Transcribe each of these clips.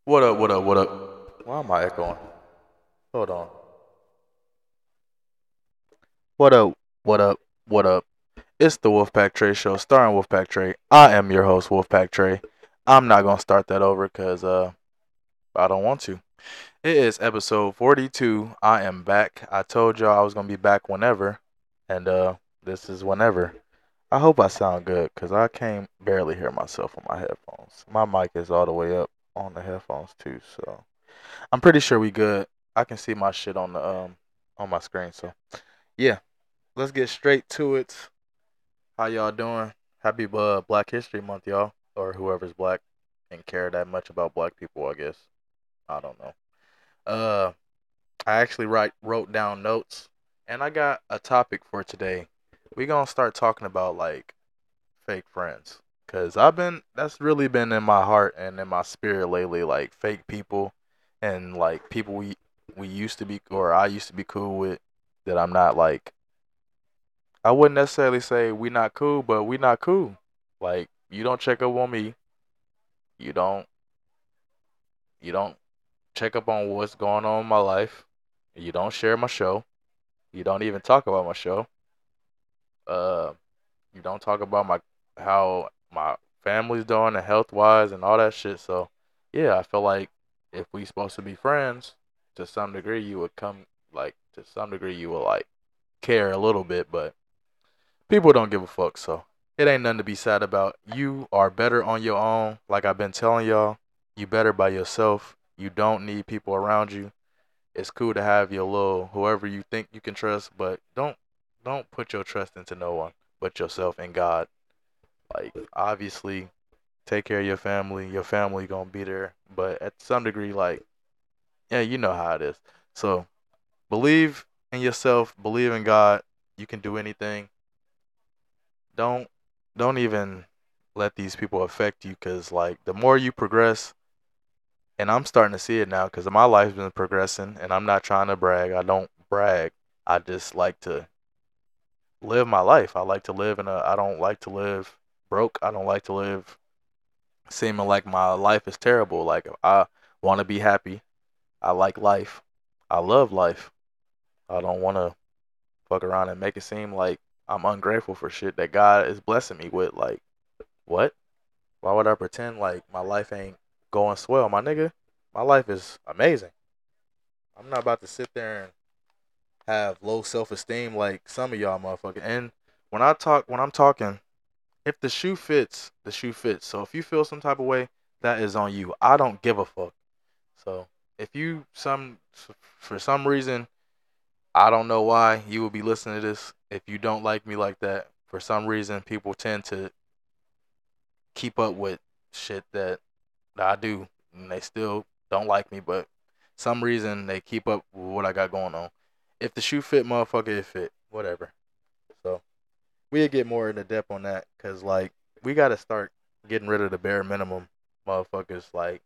What up, what up, what up? Why am I echoing? Hold on. What up, what up, what up? It's the Wolfpack Trey Show starring Wolfpack Trey. I am your host, Wolfpack Trey. I'm not going to start that over because I don't want to. It is episode 42. I am back. I told y'all I was going to be back whenever, and this is whenever. I hope I sound good because I can't barely hear myself on my headphones. My mic is all the way up on the headphones too, so I'm pretty sure we good. I can see my shit on my screen. So yeah, let's get straight to it. How y'all doing? Happy Black History Month, y'all, or whoever's black and care that much about black people. I guess I don't know. Uh, I actually wrote down notes, and I got a topic for today. We gonna start talking about like fake friends, cause that's really been in my heart and in my spirit lately. Like fake people, and like people we used to be or I used to be cool with that I'm not like. I wouldn't necessarily say we not cool, but we not cool. Like you don't check up on me, you don't you don't check up on what's going on in my life, you don't share my show, you don't even talk about my show. Uh, you don't talk about my how my family's doing and health wise and all that shit. So yeah, I feel like if we supposed to be friends, to some degree you would come like to some degree you will like care a little bit, but people don't give a fuck, so it ain't nothing to be sad about. You are better on your own, like I've been telling y'all. You better by yourself. You don't need people around you. It's cool to have your little whoever you think you can trust, but don't put your trust into no one but yourself and God. Like obviously take care of your family. Your family gonna be there. But at some degree, like, yeah, you know how it is. So believe in yourself, believe in God. You can do anything. Don't don't even let these people affect you because like the more you progress, and I'm starting to see it now because my life's been progressing, and I'm not trying to brag. I don't brag. I just like to live my life. I like to live in a. I don't like to live broke. I don't like to live seeming like my life is terrible. Like I want to be happy. I like life. I love life. I don't want to fuck around and make it seem like I'm ungrateful for shit that God is blessing me with. Like what? Why would I pretend like my life ain't going swell, my nigga? My life is amazing. I'm not about to sit there and have low self esteem like some of y'all motherfuckers. And when I'm talking, if the shoe fits, the shoe fits. So if you feel some type of way, that is on you. I don't give a fuck. So if you for some reason, I don't know why you will be listening to this. If you don't like me like that, for some reason, people tend to keep up with shit that I do, and they still don't like me. But some reason they keep up with what I got going on. If the shoe fit, motherfucker, it fit. Whatever. So we'll get more into depth on that, cause like we gotta start getting rid of the bare minimum, motherfuckers. Like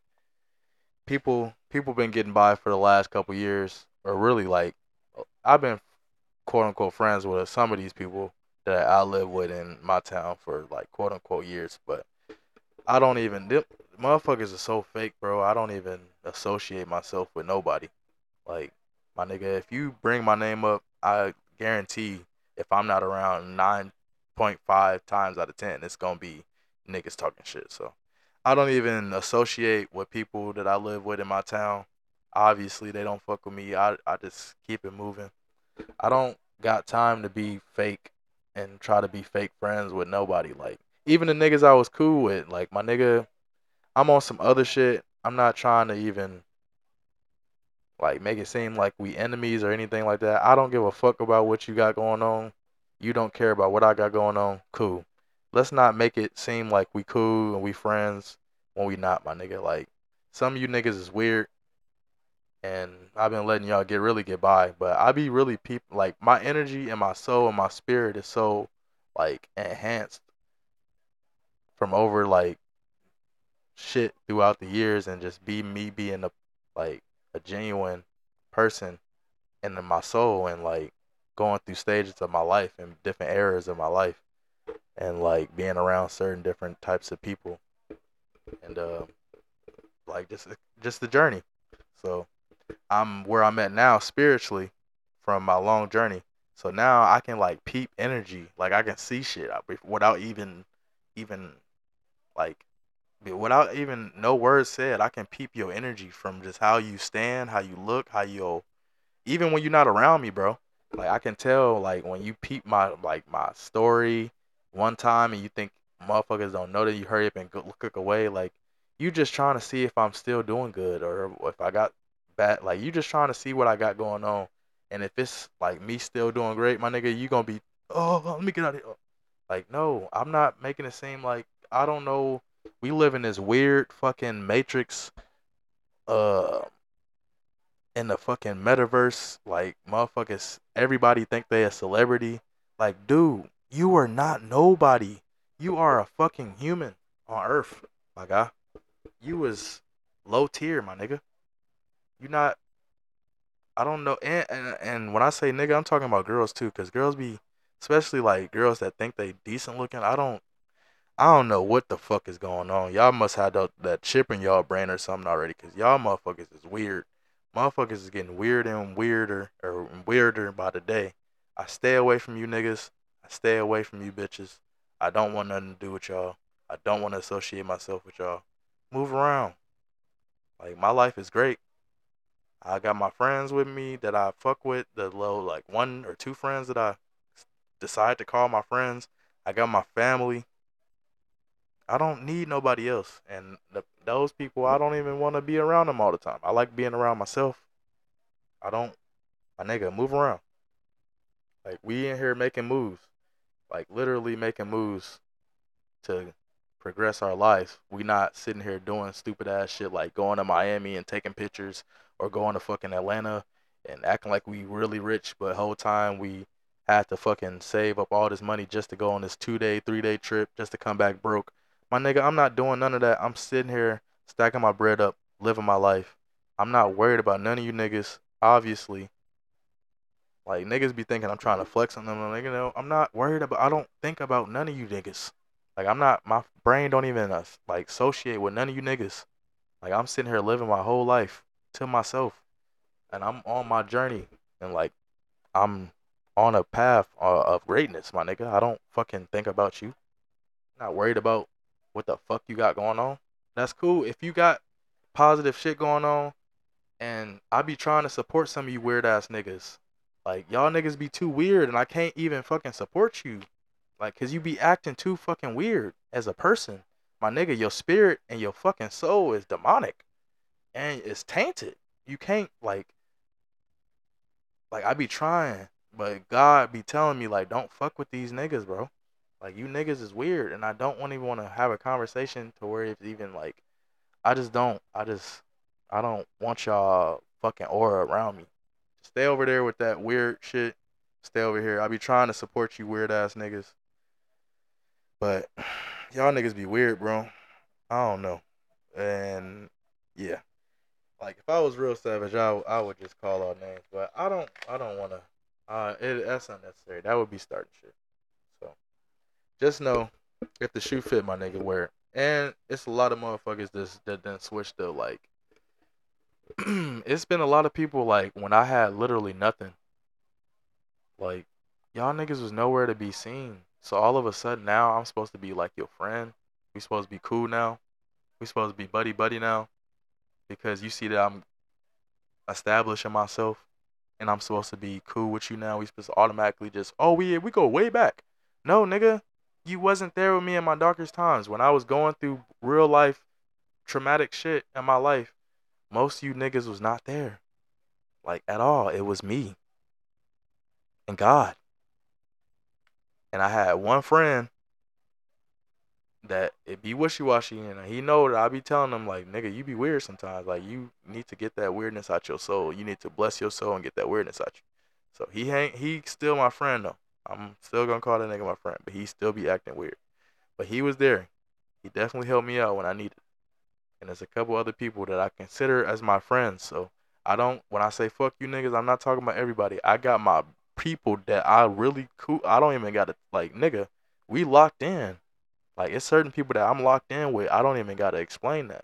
people been getting by for the last couple years, or really like I've been quote unquote friends with some of these people that I live with in my town for like quote unquote years, but I don't even motherfuckers are so fake, bro. I don't even associate myself with nobody. Like my nigga, if you bring my name up, I guarantee if I'm not around 9.5 times out of 10, it's gonna be niggas talking shit. So I don't even associate with people that I live with in my town. Obviously, they don't fuck with me. I just keep it moving. I don't got time to be fake and try to be fake friends with nobody. Like even the niggas I was cool with, like my nigga, I'm on some other shit. I'm not trying to even like make it seem like we enemies or anything like that. I don't give a fuck about what you got going on. You don't care about what I got going on. Cool. Let's not make it seem like we cool and we friends when we not, my nigga. Like some of you niggas is weird, and I've been letting y'all get by, but I be really like my energy and my soul and my spirit is so like enhanced from over like shit throughout the years and just be me being a like a genuine person in my soul and like going through stages of my life and different eras of my life and like being around certain different types of people and like just the journey. So I'm where I'm at now spiritually from my long journey. So now I can like peep energy, like I can see shit without even like without even no words said. I can peep your energy from just how you stand, how you look, how you even when you're not around me, bro. Like I can tell like when you peep my story one time and you think motherfuckers don't know that you hurry up and go cook away, like you just trying to see if I'm still doing good or if I got bad. Like you just trying to see what I got going on, and if it's like me still doing great, my nigga, you gonna be let me get out of here. Like no, I'm not making it seem like I don't know. We live in this weird fucking matrix. Uh, in the fucking metaverse, like motherfuckers, everybody think they a celebrity. Like, dude, you are not nobody. You are a fucking human on Earth, my guy. You was low tier, my nigga. You not. I don't know. And when I say nigga, I'm talking about girls too, cause girls be, especially like girls that think they decent looking. I don't know what the fuck is going on. Y'all must have that chip in y'all brain or something already, cause y'all motherfuckers is weird. Motherfuckers is getting weirder and weirder or weirder by the day. I stay away from you niggas. I stay away from you bitches. I don't want nothing to do with y'all. I don't want to associate myself with y'all. Move around. Like my life is great. I got my friends with me that I fuck with. The low like one or two friends that I decide to call my friends. I got my family. I don't need nobody else. And those people, I don't even want to be around them all the time. I like being around myself. I don't, my nigga, move around. Like, we in here making moves. Like, literally making moves to progress our lives. We not sitting here doing stupid ass shit like going to Miami and taking pictures or going to fucking Atlanta and acting like we really rich, but whole time we had to fucking save up all this money just to go on this 2 day, 3 day trip just to come back broke. My nigga, I'm not doing none of that. I'm sitting here stacking my bread up, living my life. I'm not worried about none of you niggas. Obviously, like niggas be thinking I'm trying to flex on them. Like, I'm not worried about. I don't think about none of you niggas. Like I'm not. My brain don't even like associate with none of you niggas. Like I'm sitting here living my whole life to myself, and I'm on my journey, and like I'm on a path of greatness, my nigga. I don't fucking think about you. Not worried about what the fuck you got going on. That's cool if you got positive shit going on, and I be trying to support some of you weird ass niggas. Like y'all niggas be too weird and I can't even fucking support you. Like cause you be acting too fucking weird as a person. My nigga, your spirit and your fucking soul is demonic and it's tainted. You can't like I be trying, but God be telling me like don't fuck with these niggas, bro. Like you niggas is weird and I don't even want to have a conversation to where it's even like I just don't. I don't want y'all fucking aura around me. Stay over there with that weird shit. Stay over here. I be trying to support you weird ass niggas. But y'all niggas be weird, bro. I don't know. And yeah. Like if I was real savage, I would just call out names. But I don't wanna that's unnecessary. That would be starting shit. So just know if the shoe fit my nigga, wear it. And it's a lot of motherfuckers that done switched to like it's been a lot of people like when I had literally nothing, like y'all niggas was nowhere to be seen. So all of a sudden now I'm supposed to be like your friend. We supposed to be cool now. We supposed to be buddy buddy now because you see that I'm establishing myself and I'm supposed to be cool with you now. We supposed to automatically just we go way back. No nigga, you wasn't there with me in my darkest times when I was going through real life traumatic shit in my life. Most of you niggas was not there like at all. It was me and God. And I had one friend that it be wishy washy, and he know that I be telling him like, nigga, you be weird sometimes. Like you need to get that weirdness out your soul. You need to bless your soul and get that weirdness out you. So he still my friend though. I'm still gonna call that nigga my friend, but he still be acting weird. But he was there. He definitely helped me out when I needed. And there's a couple other people that I consider as my friends. So I don't when I say fuck you niggas, I'm not talking about everybody. I got my people that I really cool. I don't even gotta like nigga. We locked in. Like it's certain people that I'm locked in with. I don't even gotta explain that.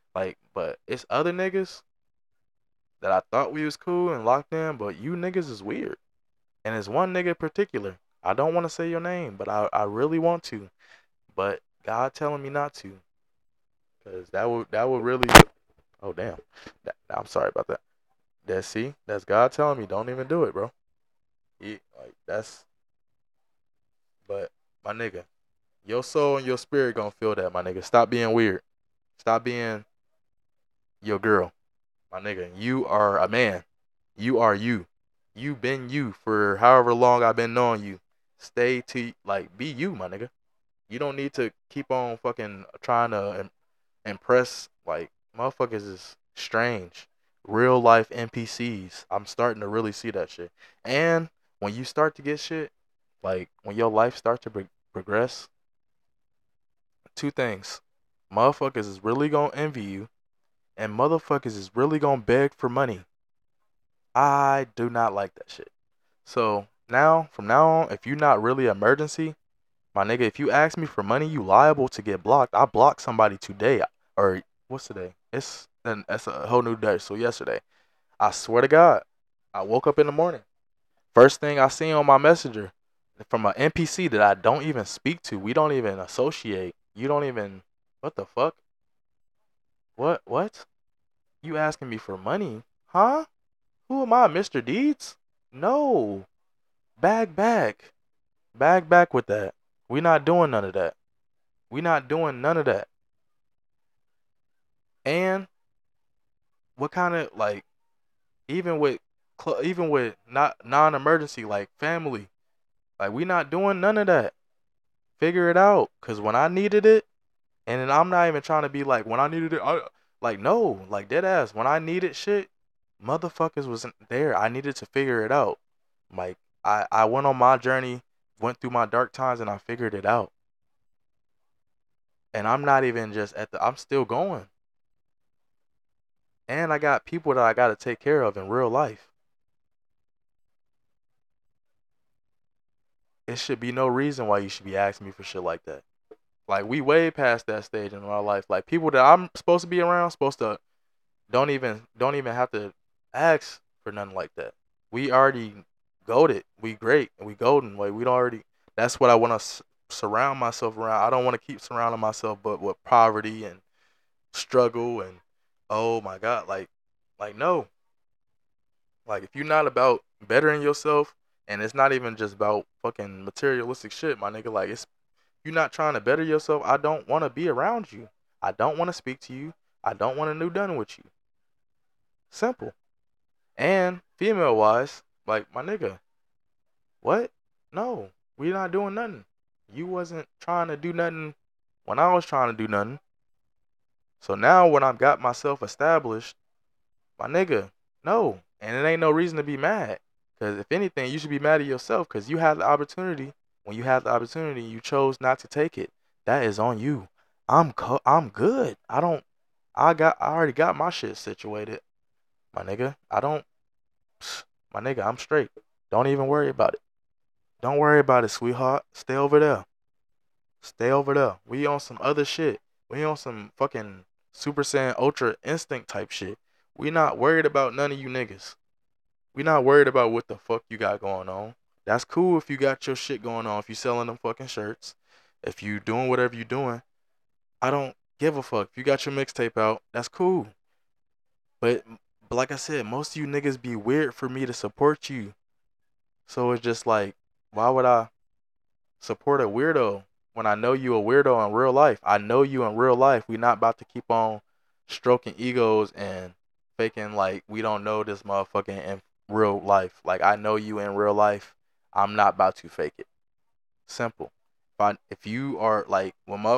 Like, but it's other niggas that I thought we was cool and locked in, but you niggas is weird. And it's one nigga in particular. I don't want to say your name, but I really want to. But God telling me not to, cause that would really. Oh damn. I'm sorry about that. That's God telling me don't even do it, bro. Like that's. But my nigga, your soul and your spirit gonna feel that, my nigga. Stop being weird. Stop being your girl, my nigga. You are a man. You are you. You been you for however long I've been knowing you. Stay to like be you, my nigga. You don't need to keep on fucking trying to impress like motherfuckers is strange. Real life NPCs. I'm starting to really see that shit. And when you start to get shit, like when your life starts to progress, two things. Motherfuckers is really gonna envy you, and motherfuckers is really gonna beg for money. I do not like that shit. So now, from now on, if you're not really an emergency, my nigga, if you ask me for money, you liable to get blocked. I blocked somebody today, or what's today? That's a whole new day. So yesterday, I swear to God, I woke up in the morning. First thing I seen on my messenger from an NPC that I don't even speak to. We don't even associate. You don't even. What the fuck? What? What? You asking me for money? Huh? Who am I, Mr. Deeds? No. Bag. Bag with that. We not doing none of that. We not doing none of that. And what kind of like even with even with not non-emergency like family, like we not doing none of that. Figure it out, cause when I needed it, and then I'm not even trying to be like when I needed it, like no, like dead ass. When I needed shit, motherfuckers wasn't there. I needed to figure it out. Like I went on my journey, went through my dark times, and I figured it out. And I'm not even just at the. I'm still going. And I got people that I got to take care of in real life. It should be no reason why you should be asking me for shit like that. Like we way past that stage in our life. Like people that I'm supposed to be around, supposed to don't even have to ask for nothing like that. We already goaded. We great and we golden. Like we don't already. That's what I want to surround myself around. I don't want to keep surrounding myself, but with poverty and struggle and oh my god, like no. Like if you're not about bettering yourself, and it's not even just about fucking materialistic shit, my nigga. Like it's you're not trying to better yourself. I don't want to be around you. I don't want to speak to you. I don't want to do done with you. Simple. And female wise, like my nigga, what? No, we not doing nothing. You wasn't trying to do nothing when I was trying to do nothing. So now when I've got myself established, my nigga, no. And it ain't no reason to be mad. Because if anything, you should be mad at yourself because you had the opportunity. When you had the opportunity, you chose not to take it. That is on you. I'm good. I already got my shit situated, my nigga. My nigga, I'm straight. Don't even worry about it. Don't worry about it, sweetheart. Stay over there. Stay over there. We on some other shit. We on some fucking Super Saiyan Ultra Instinct type shit. We not worried about none of you niggas. We not worried about what the fuck you got going on. That's cool if you got your shit going on. If you selling them fucking shirts. If you doing whatever you doing. I don't give a fuck. If you got your mixtape out, that's cool. But like I said, most of you niggas be weird for me to support you. So it's just like, why would I support a weirdo when I know you a weirdo in real life? I know you in real life. We not about to keep on stroking egos and faking like we don't know this motherfucker in real life. Like I know you in real life. I'm not about to fake it. Simple. If you are like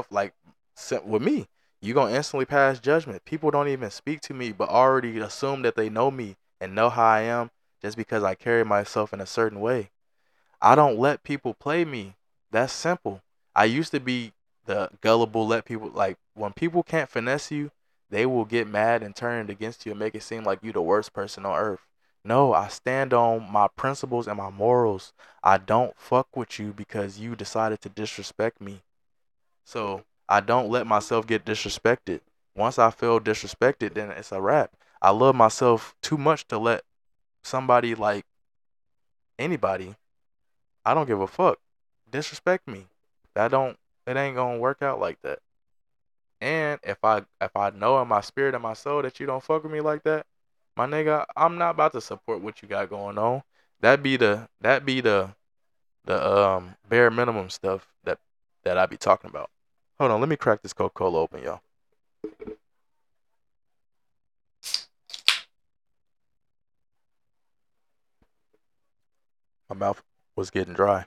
with me, you gonna instantly pass judgment. People don't even speak to me, but already assume that they know me and know how I am just because I carry myself in a certain way. I don't let people play me. That's simple. I used to be the gullible, let people like when people can't finesse you, they will get mad and turn it against you and make it seem like you the worst person on earth. No, I stand on my principles and my morals. I don't fuck with you because you decided to disrespect me. So I don't let myself get disrespected. Once I feel disrespected, then it's a wrap. I love myself too much to let somebody like anybody, I don't give a fuck, disrespect me. That don't it ain't gonna work out like that. And if I know in my spirit and my soul that you don't fuck with me like that, my nigga, I'm not about to support what you got going on. That be the bare minimum stuff that I be talking about. Hold on, let me crack this Coca-Cola open, y'all. My mouth was getting dry.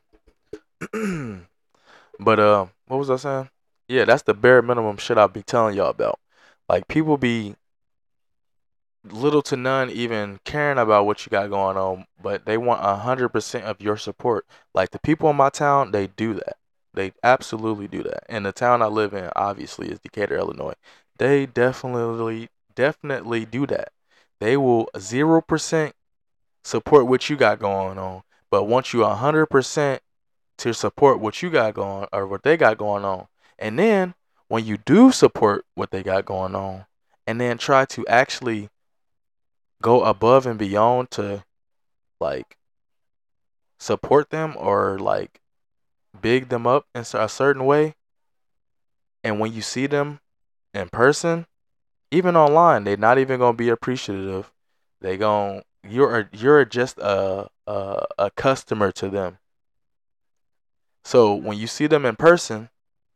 But what was I saying? Yeah, that's the bare minimum shit I be telling y'all about. Like people be little to none even caring about what you got going on, but they want 100% of your support. Like the people in my town, they do that. They absolutely do that. And the town I live in, obviously, is Decatur, Illinois. They definitely do that. They will 0% support what you got going on, but want you 100% to support what you got going or what they got going on. And then when you do support what they got going on, and then try to actually go above and beyond to like support them or like big them up in a certain way, and when you see them in person, even online, they're not even gonna be appreciative. They gon' you're just a customer to them. So when you see them in person,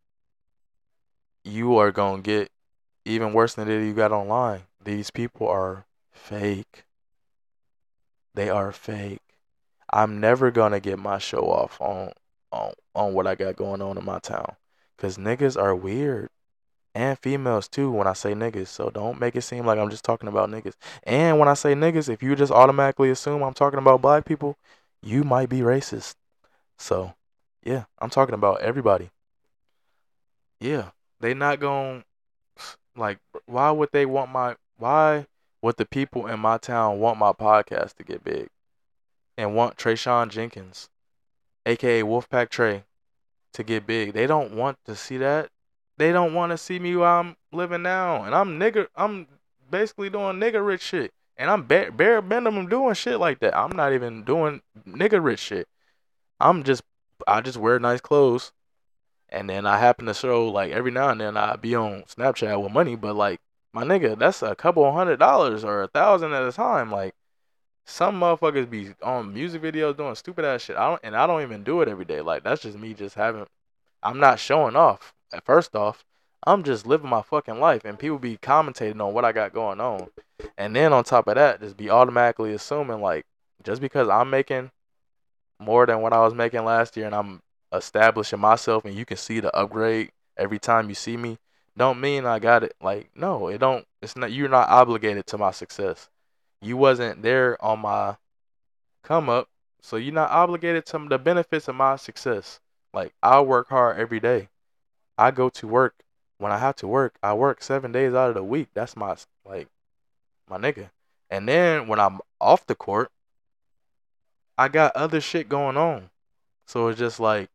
you are gonna get even worse than you got online. These people are fake. They are fake. I'm never gonna get my show off on what I got going on in my town, cause niggas are weird, and females too. When I say niggas, so don't make it seem like I'm just talking about niggas. And when I say niggas, if you just automatically assume I'm talking about black people, you might be racist. So, yeah, I'm talking about everybody. Yeah, they not going like. Why would they want my? Why would the people in my town want my podcast to get big and want Trayshawn Jenkins, aka Wolfpack Trey, to get big? They don't want to see that. They don't want to see me where I'm living now, and I'm basically doing nigga rich shit, and I'm bare minimum doing shit like that. I'm not even doing nigga rich shit. I'm just I just wear nice clothes, and then I happen to show like every now and then I be on Snapchat with money, but like my nigga, that's a couple $100 or 1,000 at a time. Like some motherfuckers be on music videos doing stupid ass shit. I don't even do it every day. Like that's just me just having. I'm not showing off. First off, I'm just living my fucking life, and people be commentating on what I got going on, and then on top of that, just be automatically assuming like just because I'm making more than what I was making last year, and I'm establishing myself, and you can see the upgrade every time you see me, don't mean I got it. Like, no, it don't. It's not. You're not obligated to my success. You wasn't there on my come up, so you're not obligated to the benefits of my success. Like, I work hard every day. I go to work when I have to work. I work 7 days out of the week. That's my like my nigga. And then when I'm off the court, I got other shit going on. So it's just like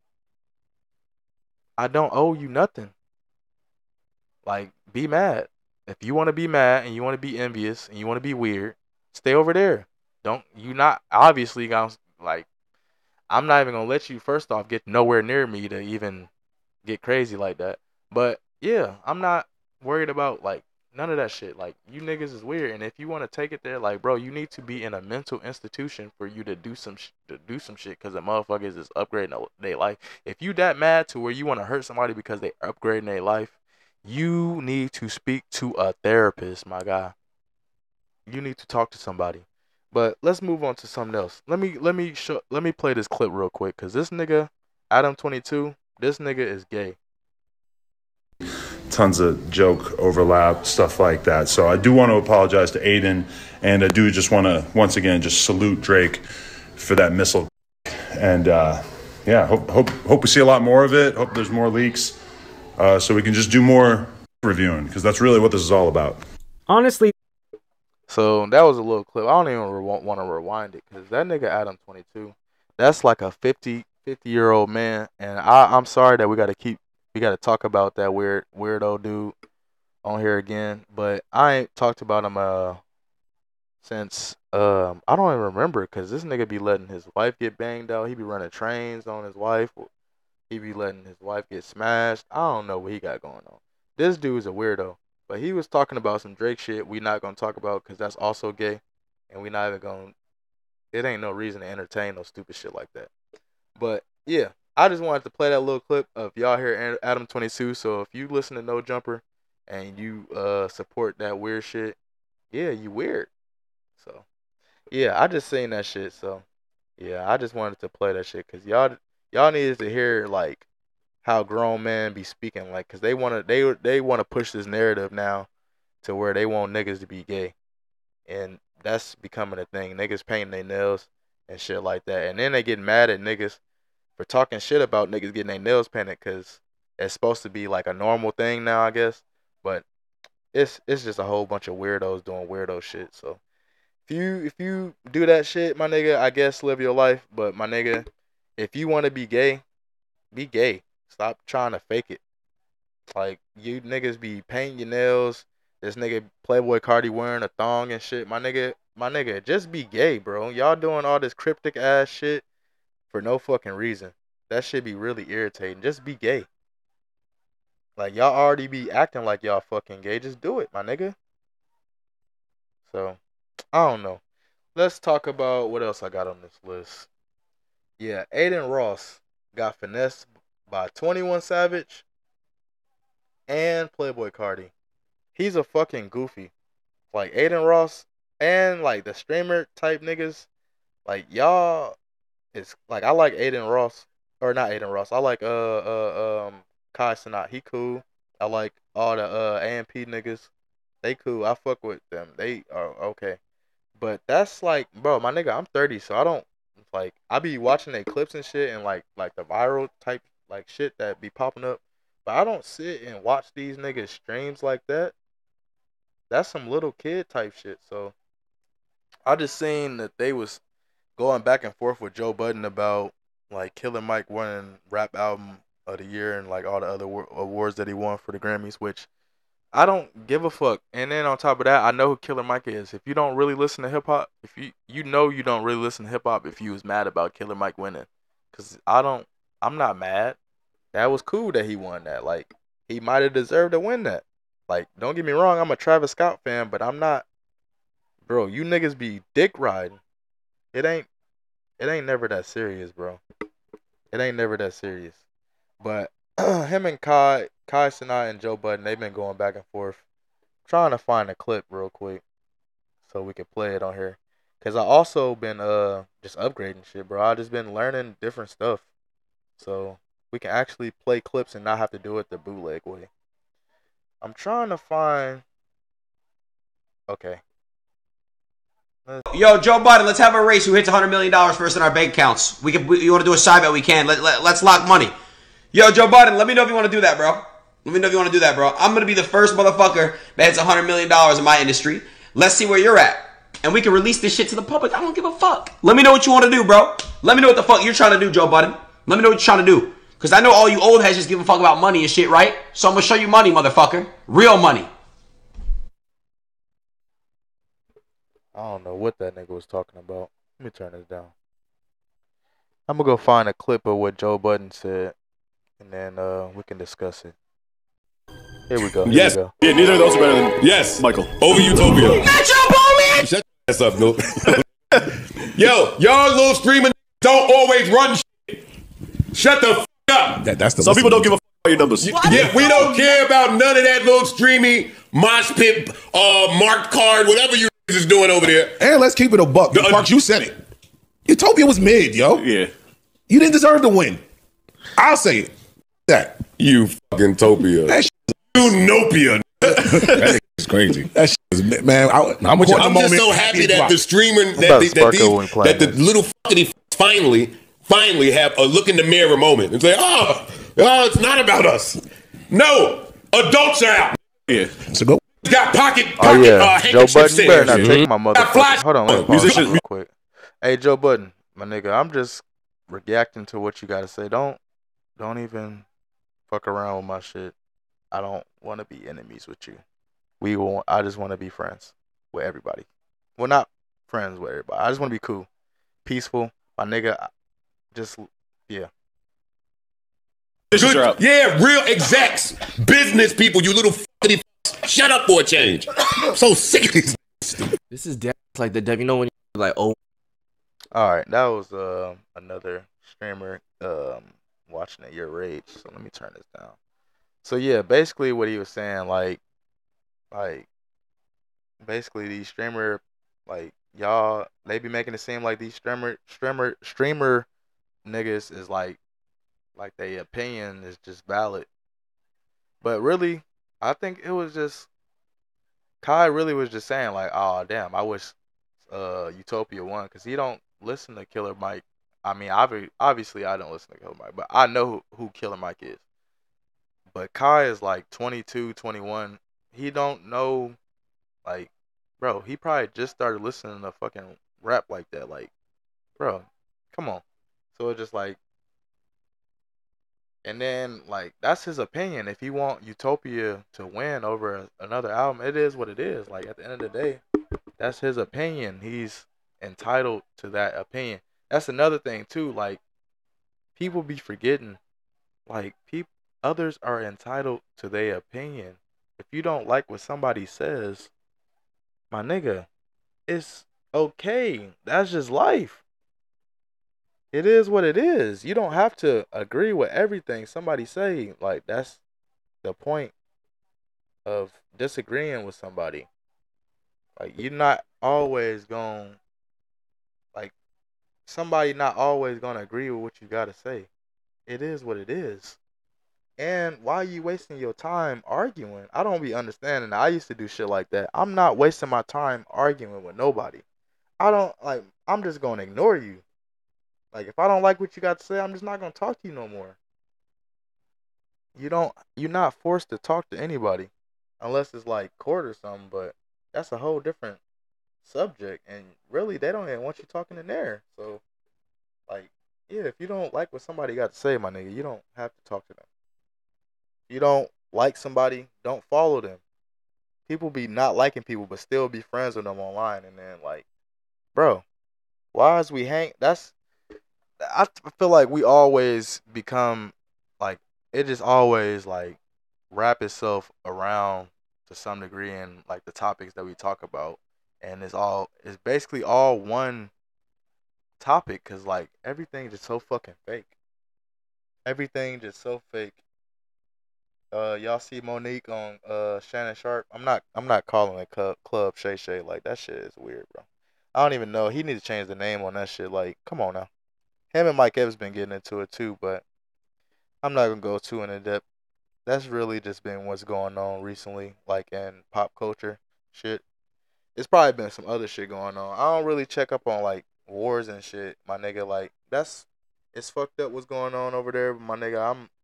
I don't owe you nothing. Like, be mad. If you want to be mad and you want to be envious and you want to be weird, stay over there. Don't you not obviously gonna like I'm not even gonna let you first off get nowhere near me to even get crazy like that. But yeah, I'm not worried about like none of that shit. Like you niggas is weird, and if you want to take it there, like bro, you need to be in a mental institution for you to do some shit because the motherfuckers is upgrading their life. If you that mad to where you want to hurt somebody because they upgrading their life, you need to speak to a therapist, my guy. You need to talk to somebody. But let's move on to something else. Let me play this clip real quick because this nigga Adam 22, this nigga is gay. Tons of joke overlap, stuff like that. So I do want to apologize to Aiden, and I do just want to once again just salute Drake for that missile. And yeah, hope we see a lot more of it. Hope there's more leaks, so we can just do more reviewing because that's really what this is all about. Honestly, So that was a little clip. I don't even want to rewind it because that nigga Adam 22, that's like a 50-year-old man, and I'm sorry that we got to talk about that weirdo dude. on here again, but I ain't talked about him since I don't even remember because this nigga be letting his wife get banged out. He be running trains on his wife. He be letting his wife get smashed. I don't know what he got going on. This dude's a weirdo. But he was talking about some Drake shit we not gonna talk about because that's also gay, and we not even gonna. It ain't no reason to entertain no stupid shit like that. But yeah, I just wanted to play that little clip of y'all hear Adam 22. So if you listen to No Jumper and you support that weird shit, yeah, you weird. So yeah, I just seen that shit. So yeah, I just wanted to play that shit because y'all needed to hear like how grown men be speaking like because they wanna push this narrative now to where they want niggas to be gay and that's becoming a thing. Niggas painting their nails and shit like that, and then they get mad at niggas for talking shit about niggas getting their nails painted because it's supposed to be like a normal thing now, I guess. But it's just a whole bunch of weirdos doing weirdo shit. So if you do that shit, my nigga, I guess live your life. But my nigga, if you want to be gay, be gay. Stop trying to fake it. Like you niggas be painting your nails. This nigga Playboy Cardi wearing a thong and shit. My nigga, just be gay, bro. Y'all doing all this cryptic ass shit for no fucking reason. That should be really irritating. Just be gay. Like y'all already be acting like y'all fucking gay. Just do it, my nigga. So I don't know. Let's talk about what else I got on this list. Yeah, Aiden Ross got finessed by 21 Savage and Playboy Cardi. He's a fucking goofy. Like Aiden Ross and like the streamer type niggas. Like y'all is like I like Aiden Ross or not Aiden Ross. I like Kai Cenat. He cool. I like all the AMP niggas. They cool. I fuck with them. They are okay. But that's like, bro, my nigga, I'm 30, so I don't like I be watching their clips and shit and like the viral type like shit that be popping up. But I don't sit and watch these niggas streams like that. That's some little kid type shit. So I just seen that they was going back and forth with Joe Budden about like Killer Mike winning rap album of the year and like all the other awards that he won for the Grammys, which I don't give a fuck. And then on top of that, I know who Killer Mike is. If you don't really listen to hip hop, if you don't really listen to hip hop if you was mad about Killer Mike winning, cause I'm not mad. That was cool that he won that. Like he might have deserved to win that. Like don't get me wrong, I'm a Travis Scott fan, but I'm not, bro. You niggas be dick riding. It ain't it ain't never that serious, bro. It ain't never that serious. But him and Kai Sinat and Joe Budden, they've been going back and forth. Trying to find a clip real quick so we can play it on here. Cause I also been just upgrading shit, bro. I just been learning different stuff. So we can actually play clips and not have to do it the bootleg way. I'm trying to find okay. Yo, Joe Biden, let's have a race. Who hits $100 million first in our bank accounts? You want to do a side bet? We can. Let's lock money. Yo, Joe Biden, let me know if you want to do that, bro. Let me know if you want to do that, bro. I'm going to be the first motherfucker that hits $100 million in my industry. Let's see where you're at. And we can release this shit to the public. I don't give a fuck. Let me know what you want to do, bro. Let me know what the fuck you're trying to do, Joe Biden. Let me know what you're trying to do. Because I know all you old heads just give a fuck about money and shit, right? So I'm going to show you money, motherfucker. Real money. I don't know what that nigga was talking about. Let me turn this down. I'm gonna go find a clip of what Joe Budden said, and then we can discuss it. Here we go. Yes. Yeah, neither of those are better than yes, Michael. Over Utopia. Shut your ass up, no. Yo, y'all little streaming don't always run shit. Shut the fuck up. That's the Some people don't give a fuck about your numbers. Yeah, we don't care about none of that little streamy mosh pit, marked card, whatever you is doing over there. And let's keep it a buck. Parks, you said it. Utopia was mid, yo. Yeah. You didn't deserve to win. I'll say it. That. You fucking Topia. That shit Unopia. that is crazy. That shit is, man. I'm just so happy that the streamer, that the little fuckity finally have a look in the mirror moment and say, oh, it's not about us. No, adults are out. Yeah. So go. Got pocket Joe Budden, you better not take my mother. Flash. Hold on, let me pause real quick. Hey, Joe Budden, my nigga, I'm just reacting to what you gotta say. Don't even fuck around with my shit. I don't want to be enemies with you. I just want to be friends with everybody. Well, not friends with everybody. I just want to be cool, peaceful. My nigga, just yeah. Good, yeah, real execs, business people, you little fuckity shut up for a change. I'm so sick of these. This is like the devil. You know when you're like, oh. All right, that was another streamer watching at your rage. So let me turn this down. So yeah, basically what he was saying, like basically these streamer, like y'all, they be making it seem like these streamer niggas is like their opinion is just valid. But really, I think it was just Kai really was just saying like, oh damn, I wish Utopia won because he don't listen to Killer Mike. I mean, obviously I don't listen to Killer Mike, but I know who Killer Mike is. But Kai is like 22, 21. He don't know, like, bro, he probably just started listening to fucking rap like that. Like, bro, come on. So it's just like, and then like that's his opinion. If he want Utopia to win over another album, it is what it is. Like at the end of the day, that's his opinion. He's entitled to that opinion. That's another thing too. Like people be forgetting, like people others are entitled to their opinion. If you don't like what somebody says, my nigga, it's okay. That's just life. It is what it is. You don't have to agree with everything somebody say. Like that's the point of disagreeing with somebody. Like you're not always going like somebody not always gonna agree with what you gotta say. It is what it is. And why are you wasting your time arguing? I don't be understanding that. I used to do shit like that. I'm not wasting my time arguing with nobody. I don't like I'm just gonna ignore you. Like if I don't like what you got to say, I'm just not gonna talk to you no more. You're not forced to talk to anybody unless it's like court or something, but that's a whole different subject and really they don't even want you talking in there. So like yeah, if you don't like what somebody got to say, my nigga, you don't have to talk to them. If you don't like somebody, don't follow them. People be not liking people but still be friends with them online and then like, bro, why is we hang I feel like we always become like it just always like wrap itself around to some degree in like the topics that we talk about and it's basically all one topic because like everything just so fucking fake. Everything just so fake. Y'all see Monique on Shannon Sharp? I'm not calling it Club Shay Shay. Like that shit is weird, bro. I don't even know. He need to change the name on that shit. Like, come on now. Him and Mike Evans been getting into it too, but I'm not gonna go too in depth. That's really just been what's going on recently, like in pop culture shit. It's probably been some other shit going on. I don't really check up on like wars and shit, my nigga. Like it's fucked up what's going on over there, but my nigga.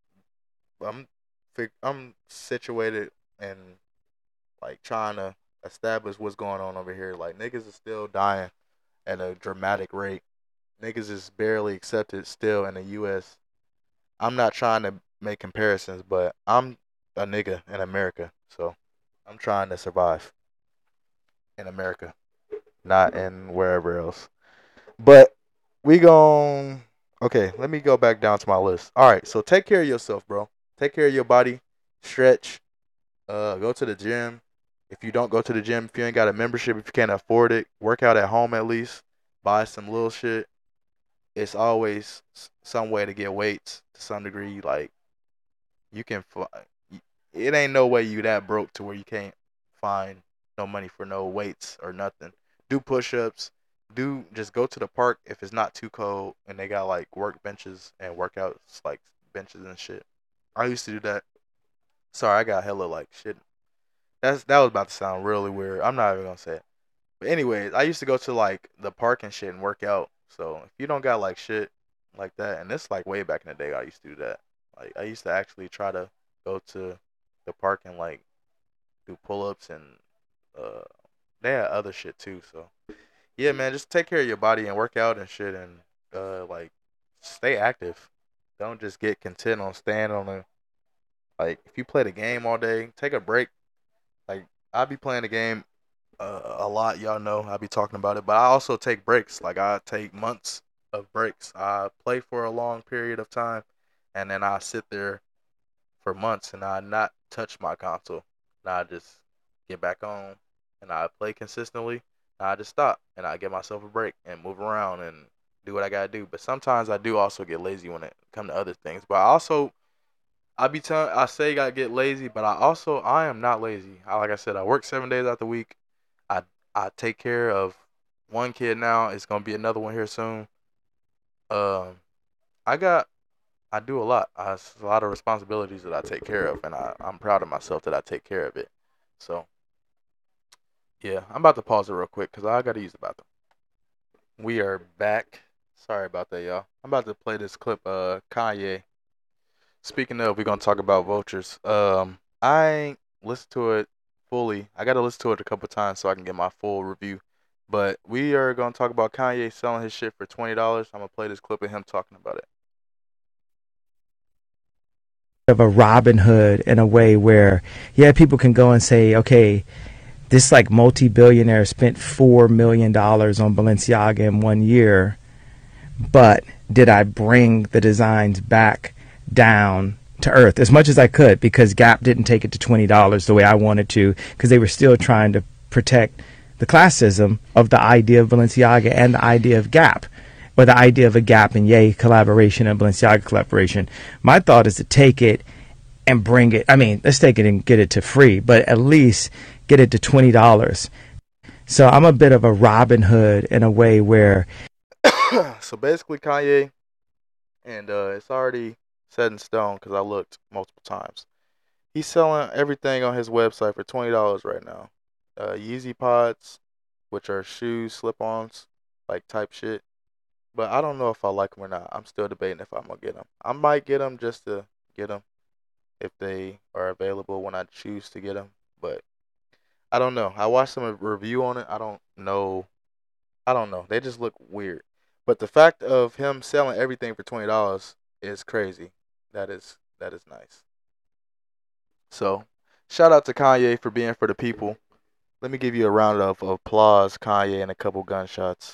I'm I'm situated and like trying to establish what's going on over here. Like niggas is still dying at a dramatic rate. Niggas is barely accepted still in the U.S. I'm not trying to make comparisons, but I'm a nigga in America, so I'm trying to survive in America, not in wherever else. But we gon' okay. Let me go back down to my list. All right, so take care of yourself, bro. Take care of your body. Stretch. Go to the gym. If you don't go to the gym, if you ain't got a membership, if you can't afford it, work out at home at least. Buy some little shit. It's always some way to get weights to some degree. Like you can, it ain't no way you that broke to where you can't find no money for no weights or nothing. Do push-ups. Do just go to the park if it's not too cold and they got like work benches and workouts like benches and shit. I used to do that. Sorry, I got hella like shit. That was about to sound really weird. I'm not even gonna say it. But anyways, I used to go to like the park and shit and work out. So if you don't got like shit like that, and this like way back in the day, I used to do that. Like I used to actually try to go to the park and like do pull ups and uh they had other shit too. So yeah, man, just take care of your body and work out and shit and like stay active. Don't just get content on staying on the like if you play the game all day, take a break. Like I be playing the game a lot. Y'all know I be talking about it, but I also take breaks. Like I take months of breaks. I play for a long period of time, and then I sit there for months and I not touch my console. And I just get back on and I play consistently. And I just stop and I give myself a break and move around and do what I gotta do. But sometimes I do also get lazy when it come to other things. But I say I get lazy, but I am not lazy. Like I said, I work 7 days out the week. I I take care of one kid now. It's gonna be another one here soon. Um, I got I do a lot. It's a lot of responsibilities that I take care of, and I'm proud of myself that I take care of it. So yeah, I'm about to pause it real quick because I gotta use the bathroom. We are back. Sorry about that, y'all. I'm about to play this clip. Kanye. Speaking of, we're gonna talk about vultures. I ain't listened to it fully. I gotta listen to it a couple times so I can get my full review. But we are gonna talk about Kanye selling his shit for $20. I'm gonna play this clip of him talking about it. Of a Robin Hood in a way where, yeah, people can go and say, okay, this like multi-billionaire spent $4 million on Balenciaga in 1 year, but did I bring the designs back down to earth as much as I could? Because Gap didn't take it to $20 the way I wanted to, because they were still trying to protect the classism of the idea of Balenciaga and the idea of Gap, or the idea of a Gap and Ye collaboration and Balenciaga collaboration. My thought is to take it and bring it. I mean, let's take it and get it to free, but at least get it to $20. So I'm a bit of a Robin Hood in a way where. So basically, Kanye, and it's already set in stone because I looked multiple times. He's selling everything on his website for $20 right now. Yeezy Pods, which are shoes, slip-ons, like type shit. But I don't know if I like them or not. I'm still debating if I'm gonna get them. I might get them just to get them if they are available when I choose to get them. But I don't know. I watched some review on it. I don't know. I don't know. They just look weird. But the fact of him selling everything for $20 is crazy. That is nice. So, shout out to Kanye for being for the people. Let me give you a round of applause, Kanye, and a couple gunshots.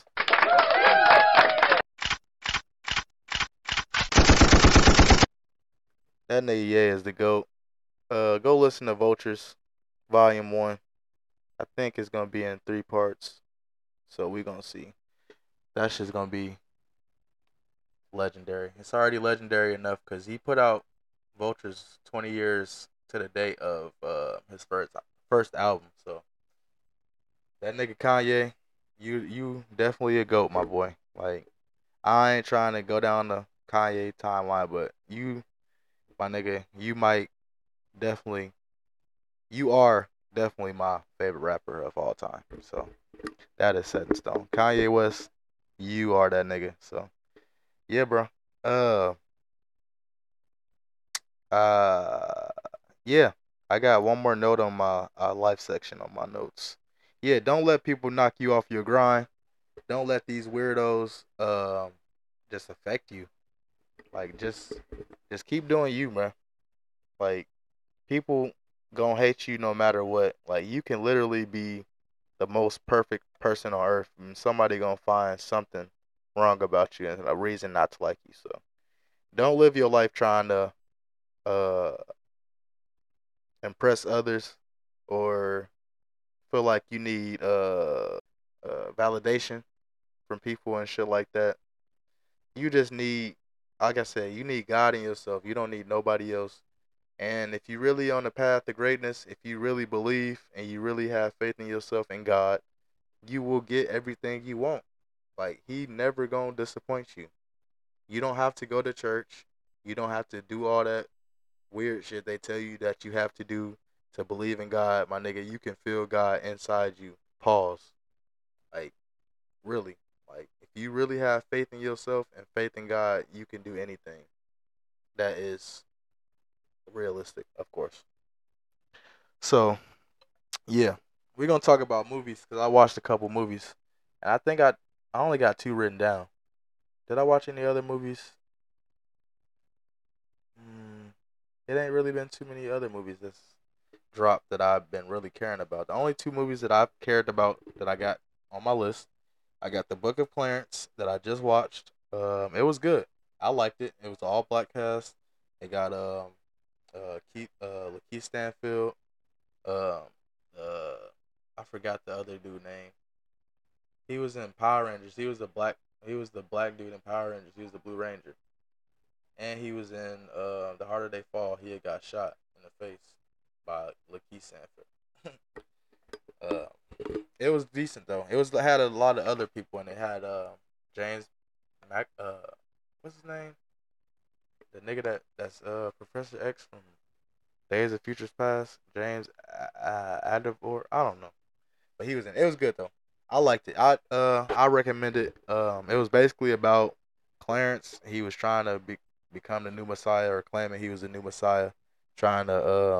That nigga Ye is the GOAT. Go listen to Vultures, Volume 1. I think it's going to be in 3 parts. So we going to see. That shit's going to be legendary. It's already legendary enough because he put out Vultures 20 years to the date of his first album. So that nigga Kanye, you definitely a GOAT, my boy. Like, I ain't trying to go down the Kanye timeline, but you, my nigga, definitely, you are definitely my favorite rapper of all time. So that is set in stone. Kanye West, you are that nigga. So yeah, bro. Uh, uh, yeah. I got one more note on my life section on my notes. Yeah, don't let people knock you off your grind. Don't let these weirdos just affect you. Like just keep doing you, bro. Like people gonna hate you no matter what. Like you can literally be the most perfect person on earth, and somebody gonna find something wrong about you and a reason not to like you. So don't live your life trying to uh impress others or feel like you need validation from people and shit like that. You just need, like I said, you need God in yourself. You don't need nobody else. And if you really on the path to greatness, if you really believe and you really have faith in yourself and God, you will get everything you want. Like he never gonna disappoint you. You don't have to go to church. You don't have to do all that weird shit they tell you that you have to do to believe in God, my nigga. You can feel God inside you. Pause. Like really. Like if you really have faith in yourself and faith in God, you can do anything. That is realistic, of course. So yeah, we're gonna talk about movies because I watched a couple movies, and I think I only got 2 written down. Did I watch any other movies? It ain't really been too many other movies that's dropped that I've been really caring about. The only two movies that I've cared about that I got on my list, I got The Book of Clarence that I just watched. It was good. I liked it. It was all black cast. It got Lakeith Stanfield. Um, uh, I forgot the other dude name. He was in Power Rangers. He was the black. He was the black dude in Power Rangers. He was the Blue Ranger, and he was in The Harder They Fall. He had got shot in the face by Lakeith Stanfield. It was decent though. It had a lot of other people, and it had James Mac. What's his name? The nigga that's Professor X from Days of Futures Past. James Adavor. I don't know, but he was in. It was good though. I liked it. I recommend it. It was basically about Clarence. He was trying to become the new Messiah, or claiming he was the new Messiah, trying to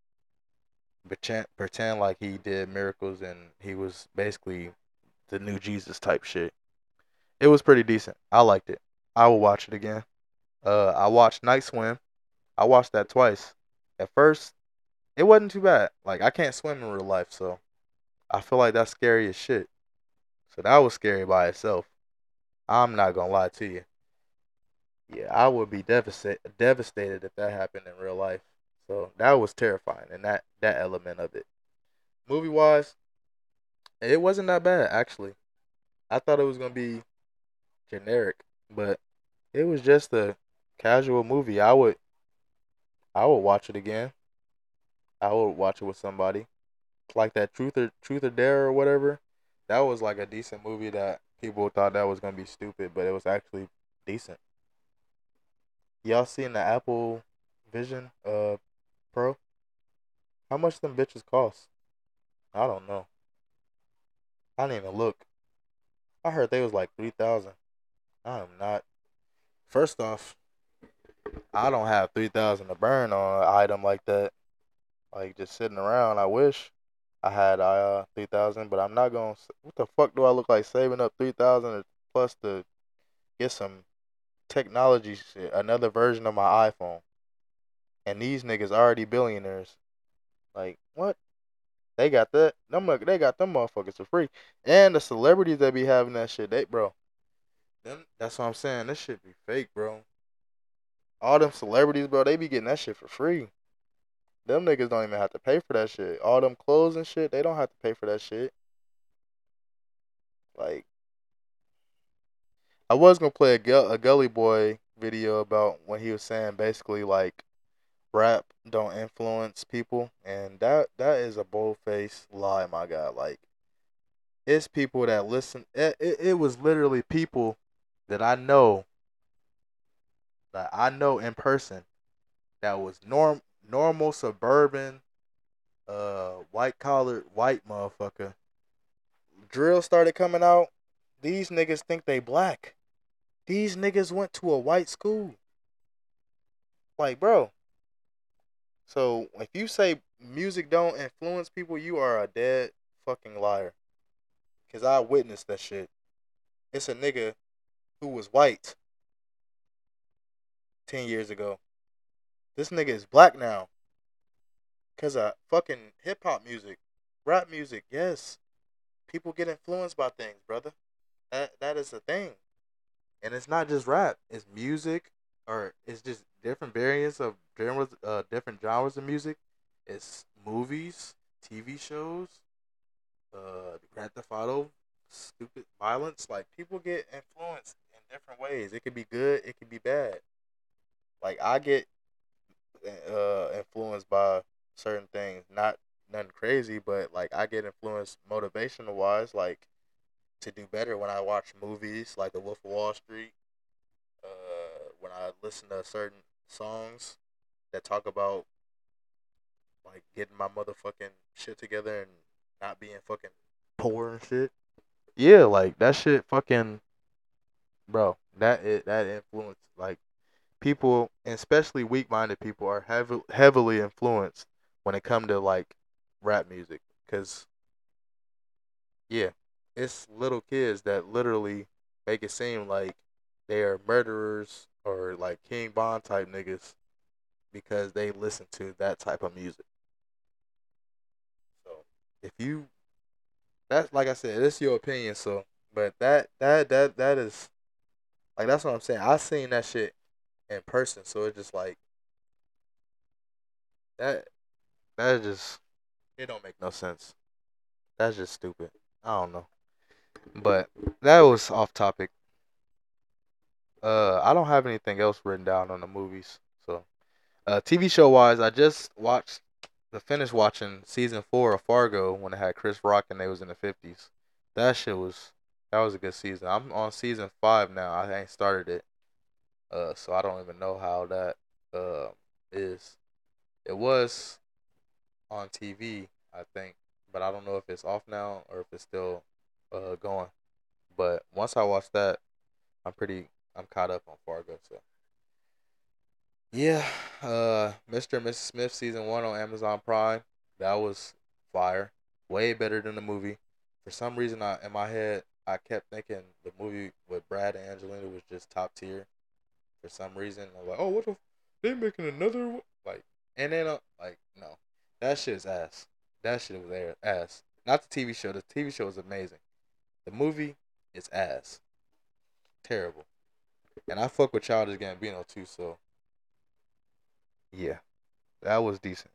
pretend like he did miracles and he was basically the new Jesus type shit. It was pretty decent. I liked it. I will watch it again. I watched Night Swim. I watched that twice. At first, it wasn't too bad. Like, I can't swim in real life, so I feel like that's scary as shit. So that was scary by itself. I'm not gonna lie to you. Yeah, I would be devastated if that happened in real life. So that was terrifying, and that element of it. Movie wise, it wasn't that bad actually. I thought it was gonna be generic, but it was just a casual movie. I would watch it again. I would watch it with somebody. Like that Truth or Dare or whatever. That was like a decent movie that people thought that was gonna be stupid, but it was actually decent. Y'all seen the Apple Vision Pro? How much them bitches cost? I don't know. I didn't even look. I heard they was like 3,000. I am not. First off, I don't have 3,000 to burn on an item like that. Like just sitting around. I wish I had 3,000, but I'm not going. What the fuck do I look like saving up 3,000 plus to get some technology shit, another version of my iPhone? And these niggas already billionaires. Like what? They got that. They got them motherfuckers for free. And the celebrities that be having that shit, they bro. That's what I'm saying. This shit be fake, bro. All them celebrities, bro, they be getting that shit for free. Them niggas don't even have to pay for that shit. All them clothes and shit, they don't have to pay for that shit. Like, I was gonna play a Gully Boy video about when he was saying basically like rap don't influence people, and that is a bold faced lie, my God. Like, it's people that listen. It was literally people that I know in person that was normal suburban white collar white motherfucker. Drill started coming out. These niggas think they black. These niggas went to a white school. Like, bro. So if you say music don't influence people, you are a dead fucking liar. Cause I witnessed that shit. It's a nigga who was white 10 years ago. This nigga is black now. Cause of fucking hip hop music. Rap music, yes. People get influenced by things, brother. That is a thing. And it's not just rap. It's music, or it's just different variants of genres, different genres of music. It's movies, TV shows, Grand Theft Auto, stupid violence. Like, people get influenced in different ways. It could be good, it could be bad. Like, I get influenced by certain things, not nothing crazy, but like I get influenced motivational wise, like to do better when I watch movies like The Wolf of Wall Street. When I listen to certain songs that talk about like getting my motherfucking shit together and not being fucking poor and shit. Yeah, like that shit fucking bro. That influence, like, people, especially weak-minded people, are heavily influenced when it comes to like rap music. Cause yeah, it's little kids that literally make it seem like they are murderers or like King Von type niggas because they listen to that type of music. if you, that's like I said, it's your opinion. So, but that is like that's what I'm saying. I seen that shit in person, so it's just like that. That just it don't make no sense. That's just stupid. I don't know. But that was off topic. I don't have anything else written down on the movies. So, TV show wise, I just finished watching season 4 of Fargo when it had Chris Rock and they was in the 50s. That shit was that was a good season. I'm on season 5 now. I ain't started it. So I don't even know how that is. It was on TV, I think, but I don't know if it's off now or if it's still going. But once I watch that, I'm caught up on Fargo. So yeah, Mr. and Mrs. Smith season 1 on Amazon Prime. That was fire, way better than the movie. For some reason, in my head I kept thinking the movie with Brad and Angelina was just top tier. For some reason, I was like, oh, what the? They making another one? Like, and then like no, that shit is ass. That shit was ass. Not the TV show. The TV show is amazing. The movie is ass. Terrible. And I fuck with Childish Gambino too, so yeah, that was decent.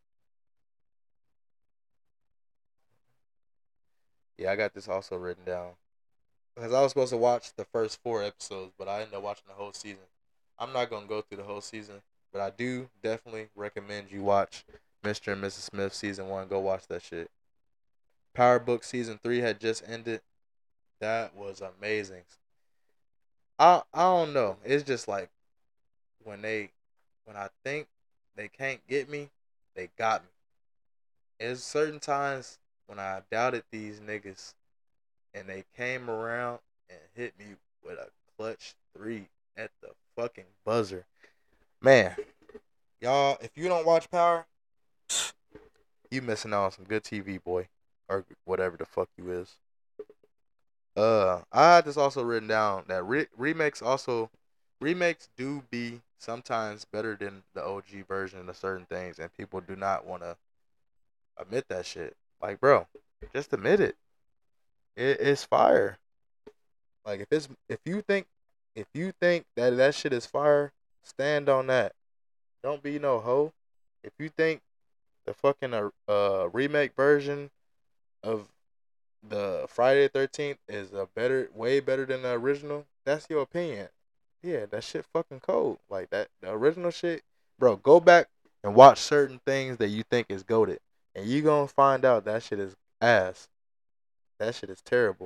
Yeah, I got this also written down because I was supposed to watch the first 4 episodes, but I ended up watching the whole season. I'm not gonna go through the whole season, but I do definitely recommend you watch Mr. and Mrs. Smith season 1. Go watch that shit. Power Book season 3 had just ended. That was amazing. I don't know. It's just like when when I think they can't get me, they got me. There's certain times when I doubted these niggas and they came around and hit me with a clutch 3 at the fucking buzzer. Man, y'all, if you don't watch Power, you missing out on some good TV, boy, or whatever the fuck you is. I had this also written down that remakes do be sometimes better than the OG version of certain things, and people do not want to admit that shit. Like, bro, just admit it. It's fire. Like, if you think that shit is fire, stand on that. Don't be no hoe. If you think the fucking remake version of the Friday the 13th is way better than the original, that's your opinion. Yeah, that shit fucking cold. Like that, the original shit, bro. Go back and watch certain things that you think is goated, and you gonna find out that shit is ass. That shit is terrible.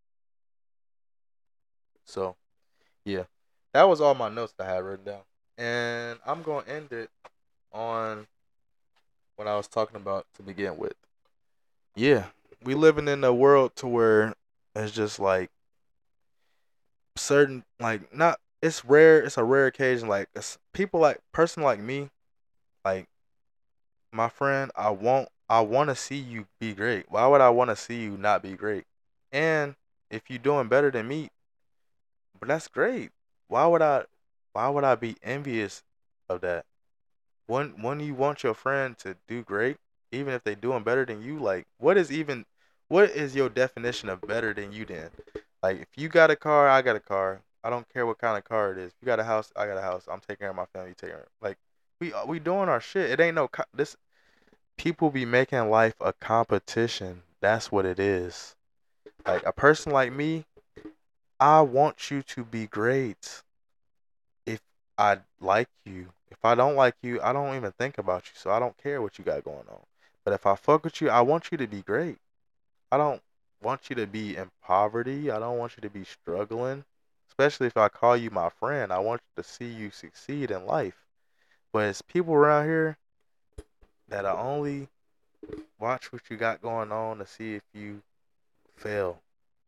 So yeah, that was all my notes that I had written down, and I'm gonna end it on what I was talking about to begin with. Yeah, we living in a world to where it's just like certain like not it's rare it's a rare occasion like people like person like me, like my friend, I want to see you be great. Why would I want to see you not be great? And if you're doing better than me, but that's great. why would i why would I be envious of that? When you want your friend to do great, even if they doing better than you, like what is your definition of better than you then? Like if you got a car, I got a car. I don't care what kind of car it is. If you got a house, I got a house. I'm taking care of my family. You take care. Like we doing our shit. It ain't no this people be making life a competition. That's what it is. Like a person like me, I want you to be great. If I like you. If I don't like you, I don't even think about you. So I don't care what you got going on. But if I fuck with you, I want you to be great. I don't want you to be in poverty. I don't want you to be struggling. Especially if I call you my friend, I want to see you succeed in life. But it's people around here that I only watch what you got going on to see if you fail.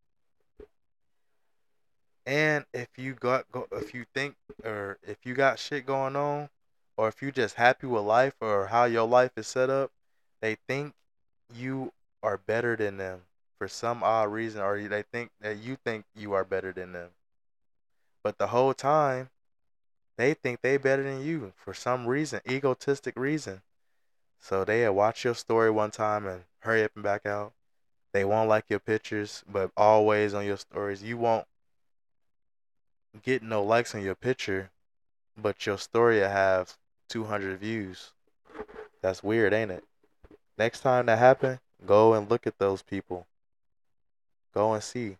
And if you think or if you got shit going on, or if you just happy with life or how your life is set up, they think you are better than them for some odd reason, or they think that you think you are better than them. But the whole time, they think they better than you for some reason, egotistic reason. So they'll watch your story one time and hurry up and back out. They won't like your pictures, but always on your stories. You won't get no likes on your picture, but your story will have 200 views. That's weird, ain't it? Next time that happen, go and look at those people. Go and see.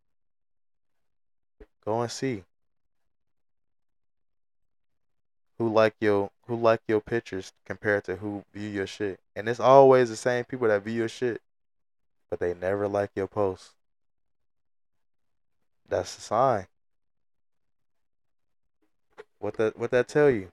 Go and see who like your pictures compared to who view your shit. And it's always the same people that view your shit, but they never like your posts. That's a sign. What that tell you?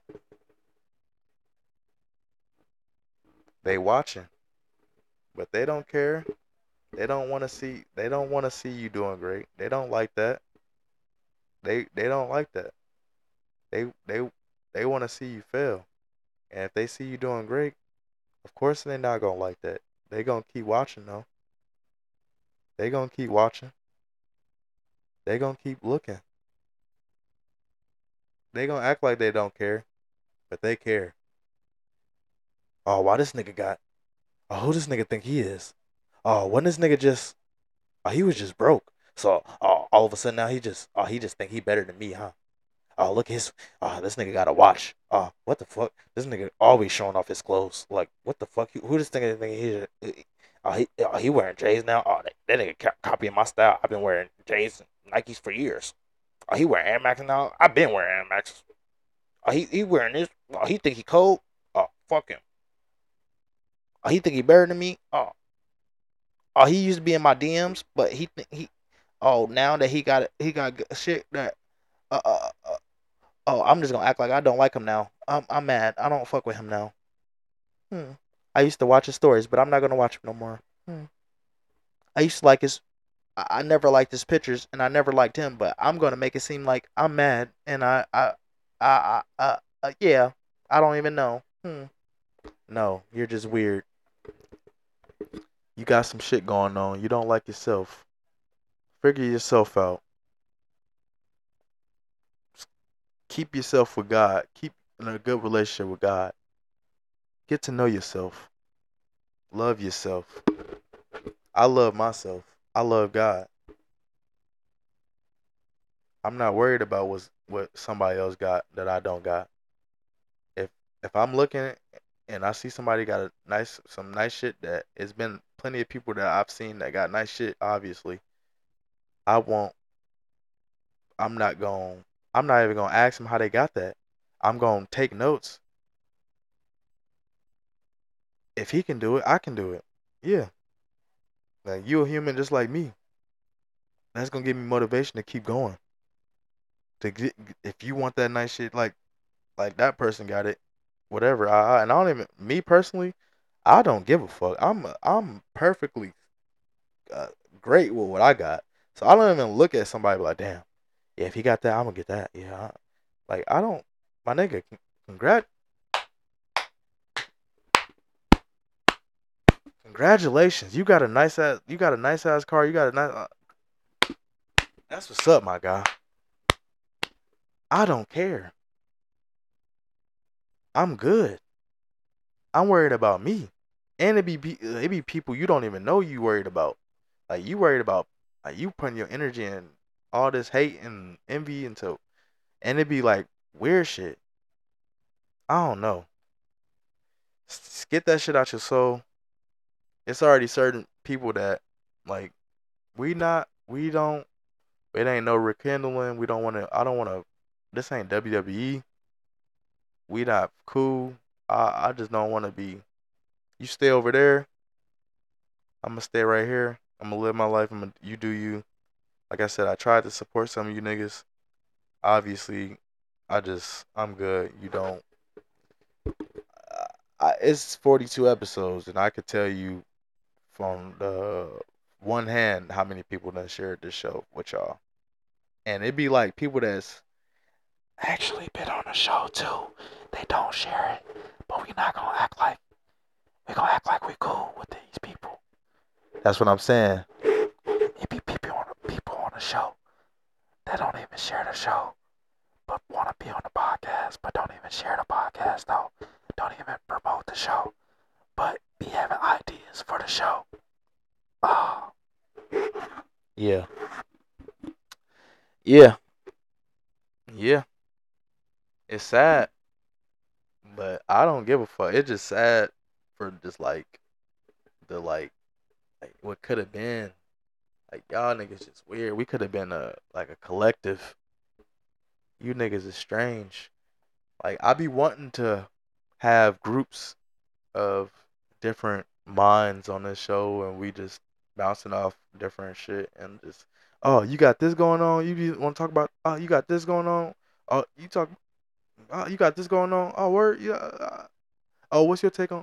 They watching, but they don't care. They don't want to see you doing great. They don't like that. They don't like that. They they they want to see you fail. And if they see you doing great, of course they're not gonna like that. They gonna keep watching though. They gonna keep watching. They gonna keep looking. They gonna act like they don't care, but they care. Oh, why this nigga got? Oh, who this nigga think he is? Oh, when this nigga just? Oh, he was just broke. So, oh, all of a sudden now he just think he better than me, huh? Oh, look his. Oh, this nigga got a watch. Oh, what the fuck? This nigga always showing off his clothes. Like, what the fuck? Who this nigga think he? Oh, he wearing J's now. Oh, that nigga copying my style. I've been wearing J's and Nikes for years. Oh, he wearing Air Max now. I've been wearing Air Max. Oh, he wearing this. Oh, he think he cold. Oh, fuck him. Oh, he think he better than me. Oh, he used to be in my DMs, but he think he. Oh, now that he got shit that. Uh, uh, uh, oh, I'm just gonna act like I don't like him now. I'm mad. I don't fuck with him now. Hmm. I used to watch his stories, but I'm not gonna watch him no more. Hmm. I used to like his. I never liked his pictures, and I never liked him. But I'm gonna make it seem like I'm mad, and yeah. I don't even know. Hmm. No, you're just weird. You got some shit going on. You don't like yourself. Figure yourself out. Keep yourself with God. Keep in a good relationship with God. Get to know yourself. Love yourself. I love myself. I love God. I'm not worried about what somebody else got that I don't got. If if I'm looking and I see somebody got some nice shit, that it's been plenty of people that I've seen that got nice shit, obviously. I won't I'm not going I'm not even gonna ask them how they got that. I'm gonna take notes. If he can do it, I can do it. Yeah. Like, you a human just like me. That's gonna give me motivation to keep going. To get, if you want that nice shit like that person got it, whatever. And I don't even, me personally, I don't give a fuck. I'm perfectly uh, great with what I got. So I don't even look at somebody like, damn, yeah, if he got that, I'm gonna get that. Yeah, like I don't, my nigga, congratulations, you got a nice ass car, you got a nice. That's what's up, my guy. I don't care. I'm good. I'm worried about me. And it be people you don't even know you worried about. Like, you worried about, like, you putting your energy and all this hate and envy into, and it be like weird shit. I don't know. Get that shit out your soul. It's already certain people that, like, we don't, it ain't no rekindling. We don't want to. I don't want to. This ain't WWE. We not cool. I just don't want to be. You stay over there. I'm gonna stay right here. I'm gonna live my life. You do you. Like I said, I tried to support some of you niggas. Obviously, I'm good. You don't. It's 42 episodes, and I could tell you from the one hand how many people done shared this show with y'all. And it'd be like people that's actually been on the show too. They don't share it, but we gonna act like we cool with these people. That's what I'm saying. It be people on the show that don't even share the show, but want to be on the podcast, but don't even share the podcast though. Don't even promote the show. It's for the show. Oh. Yeah. Yeah. Yeah. It's sad. But I don't give a fuck. It's just sad for just like the like what could have been. Like y'all niggas just weird. We could have been a collective. You niggas is strange. Like I be wanting to have groups of different minds on this show and we just bouncing off different shit and just you got this going on. You want to talk about you got this going on. You got this going on. Oh word yeah. What's your take on?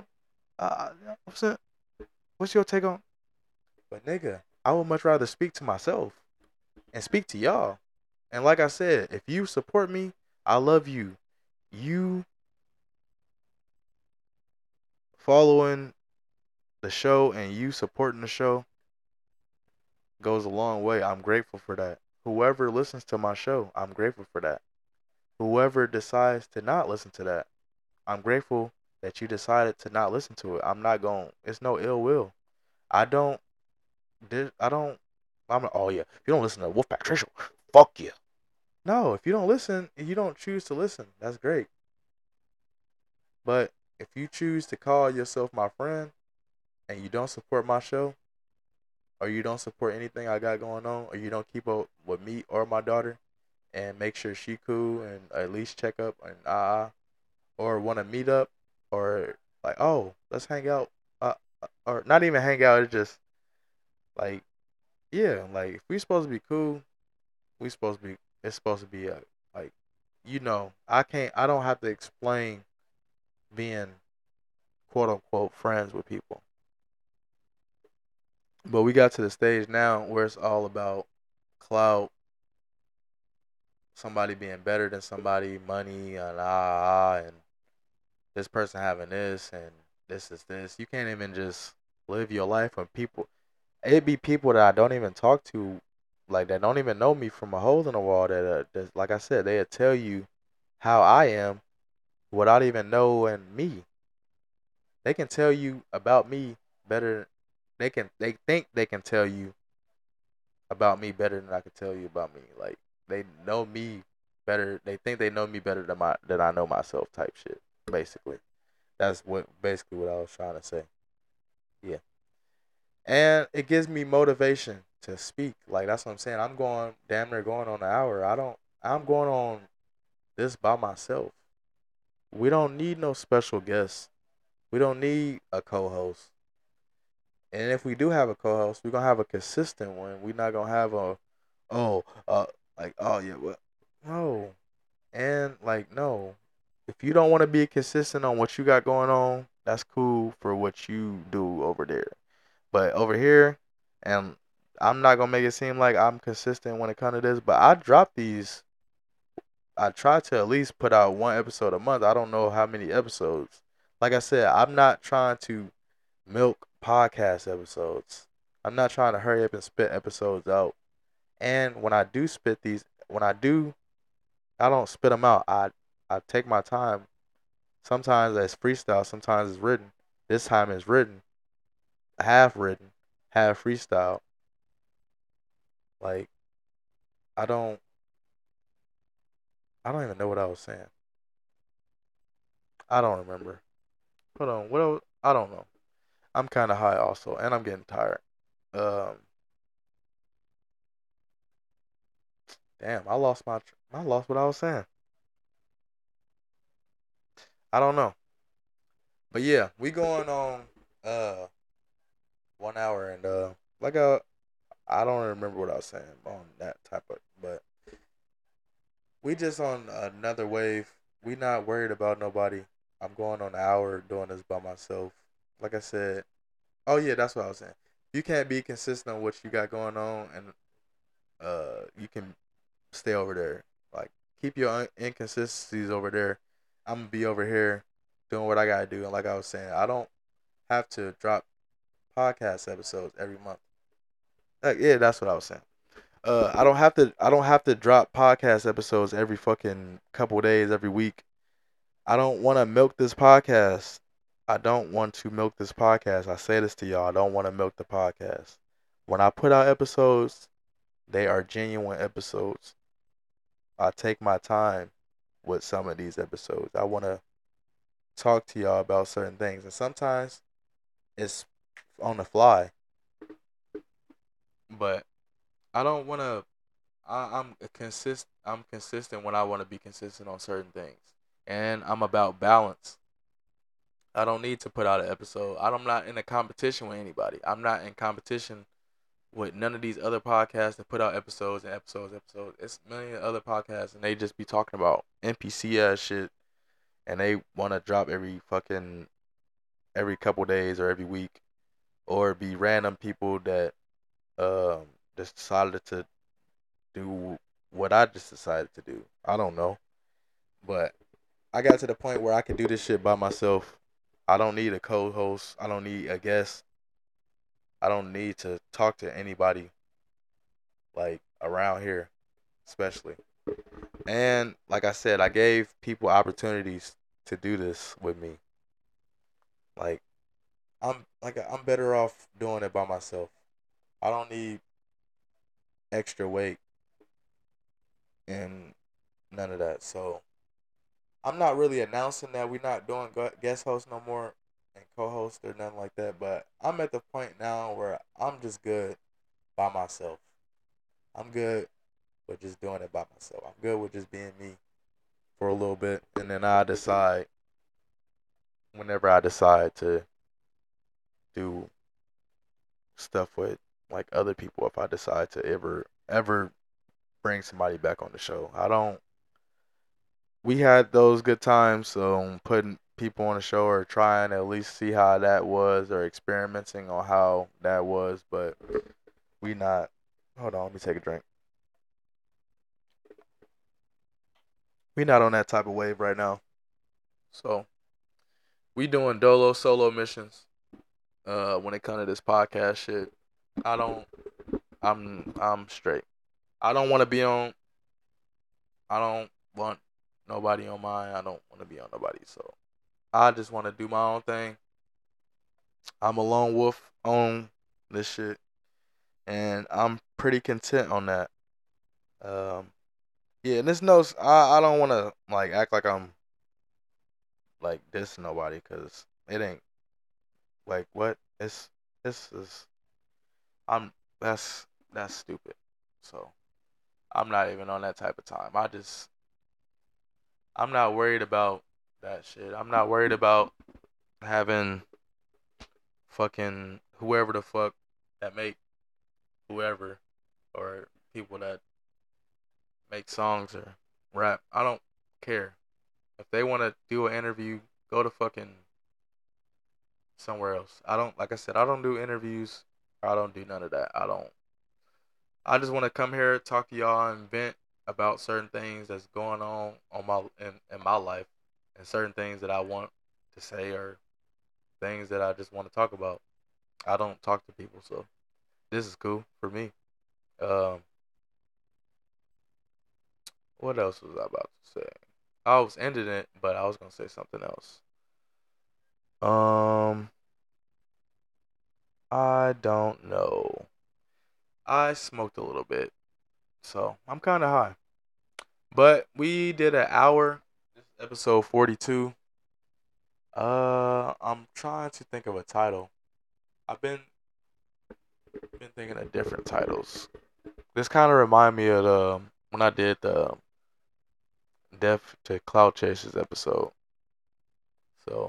What's your take on? But nigga, I would much rather speak to myself and speak to y'all. And like I said, if you support me, I love you. You following the show and you supporting the show goes a long way. I'm grateful for that. Whoever listens to my show, I'm grateful for that. Whoever decides to not listen to that, I'm grateful that you decided to not listen to it. I'm not going. It's no ill will. I don't. I'm like, oh yeah. If you don't listen to Wolfpack Tracial, fuck you. No, if you don't listen, you don't choose to listen. That's great. But if you choose to call yourself my friend and you don't support my show, or you don't support anything I got going on, or you don't keep up with me or my daughter and make sure she cool and at least check up and or want to meet up or like, oh, let's hang out, or not even hang out. It's just like, yeah, like if we supposed to be cool, we supposed to be. It's supposed to be like, I don't have to explain being quote unquote friends with people. But we got to the stage now where it's all about clout, somebody being better than somebody, money, and this person having this and this is this. You can't even just live your life when people. It'd be people that I don't even talk to, like that don't even know me from a hole in the wall. That like I said, they'll tell you how I am without even knowing me. They can tell you about me better. They think they can tell you about me better than I can tell you about me. Like they know me better. They think they know me better than I know myself. Type shit. Basically, that's what I was trying to say. Yeah, and it gives me motivation to speak. Like that's what I'm saying. I'm going damn near going on an hour. I'm going on this by myself. We don't need no special guests. We don't need a co-host. And if we do have a co-host, we're gonna have a consistent one. We're not gonna have oh like oh yeah well no and like no. If you don't want to be consistent on what you got going on, that's cool for what you do over there. But over here, and I'm not gonna make it seem like I'm consistent when it comes to this, but I drop these. I try to at least put out one episode a month. I don't know how many episodes. Like I said, I'm not trying to milk podcast episodes. I'm not trying to hurry up and spit episodes out. And when I do spit these, I don't spit them out. I take my time. Sometimes it's freestyle, sometimes it's written. This time it's written, half written, half freestyle. Like I don't even know what I was saying. I don't remember. Hold on, what else? I don't know. I'm kind of high also, and I'm getting tired. Um, Damn, I lost what I was saying. I don't know, but yeah, we going on 1 hour and like I don't remember what I was saying on that type of, but we just on another wave. We not worried about nobody. I'm going on an hour doing this by myself. Like I said, oh yeah, that's what I was saying. You can't be consistent on what you got going on, and you can stay over there. Like keep your inconsistencies over there. I'm gonna be over here doing what I gotta do. And like I was saying, I don't have to drop podcast episodes every month. Like, yeah, that's what I was saying. I don't have to drop podcast episodes every fucking couple days every week. I don't want to milk this podcast. I don't want to milk this podcast. I say this to y'all. I don't want to milk the podcast. When I put out episodes, they are genuine episodes. I take my time with some of these episodes. I want to talk to y'all about certain things, and sometimes it's on the fly. But I don't want to. I'm consistent when I want to be consistent on certain things, and I'm about balance. I don't need to put out an episode. I'm not in a competition with anybody. I'm not in competition with none of these other podcasts that put out episodes and episodes, episodes. It's a million other podcasts, and they just be talking about NPC ass shit, and they want to drop every couple days or every week, or be random people that just decided to do what I just decided to do. I don't know, but I got to the point where I can do this shit by myself. I don't need a co-host. I don't need a guest. I don't need to talk to anybody like around here, especially. And like I said, I gave people opportunities to do this with me. Like I'm better off doing it by myself. I don't need extra weight and none of that. So I'm not really announcing that we're not doing guest host no more and co-host or nothing like that. But I'm at the point now where I'm just good by myself. I'm good with just doing it by myself. I'm good with just being me for a little bit, and then I decide whenever I decide to do stuff with like other people. If I decide to ever bring somebody back on the show, I don't. We had those good times, so putting people on the show or trying to at least see how that was or experimenting on how that was, but we not. Hold on, let me take a drink. We not on that type of wave right now. So we doing dolo solo missions. When it comes to this podcast shit, I don't. I'm straight. I don't want to be on. I don't want nobody on mine. I don't want to be on nobody. So I just want to do my own thing. I'm a lone wolf on this shit, and I'm pretty content on that. Um, yeah, and this knows I don't want to like act like I'm like dissing nobody because it ain't like what it's this is I'm that's stupid. So I'm not even on that type of time. I'm not worried about that shit. I'm not worried about having fucking whoever the fuck that make whoever or people that make songs or rap. I don't care. If they want to do an interview, go to fucking somewhere else. I don't like I said, I don't do interviews. I don't do none of that. I just want to come here, talk to y'all, and vent about certain things that's going on in my life, and certain things that I want to say or things that I just want to talk about. I don't talk to people, so this is cool for me. Um, what else was I about to say? I was ending it, but I was gonna say something else. Um, I don't know. I smoked a little bit, so I'm kind of high. But we did an hour. This is episode 42. I'm trying to think of a title. I've been thinking of different titles. This kind of remind me of when I did the Death to Cloud Chasers episode. So,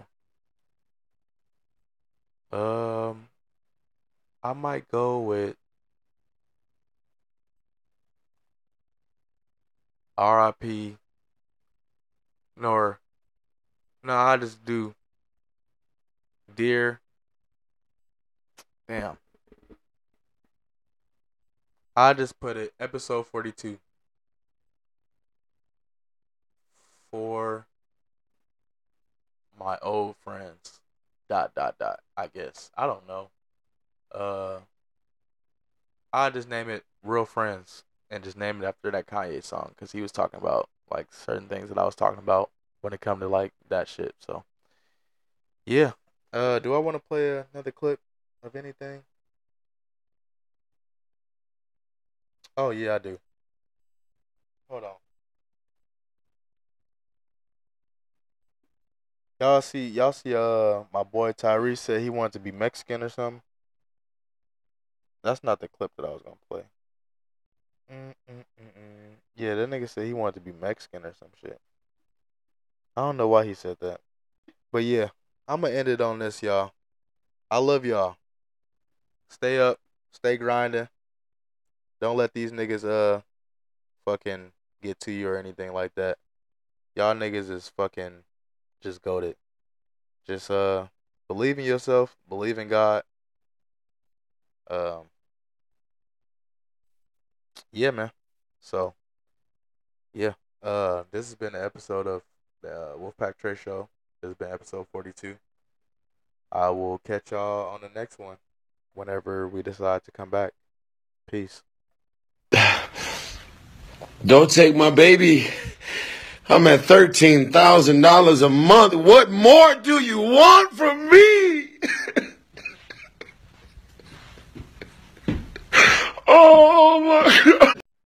um, I might go with R.I.P. Nor no, I just do Dear. Damn, I just put it episode 42 for my old friends. Dot dot dot. I guess I don't know. Uh, I just name it Real Friends and just name it after that Kanye song because he was talking about like certain things that I was talking about when it come to like that shit. So yeah, Do I want to play another clip of anything? Oh yeah, I do. Hold on. Y'all see my boy Tyrese said he wanted to be Mexican or something. That's not the clip that I was gonna play. Yeah, that nigga said he wanted to be Mexican or some shit. I don't know why he said that. But yeah, I'm gonna end it on this, y'all. I love y'all. Stay up, stay grinding. Don't let these niggas fucking get to you or anything like that. Y'all niggas is fucking just goated. Just believe in yourself, believe in God. Um yeah, man. So yeah. This has been an episode of the Wolfpack Trey Show. This has been episode 42. I will catch y'all on the next one whenever we decide to come back. Peace. Don't take my baby. I'm at $13,000 a month. What more do you want from me? Oh my God.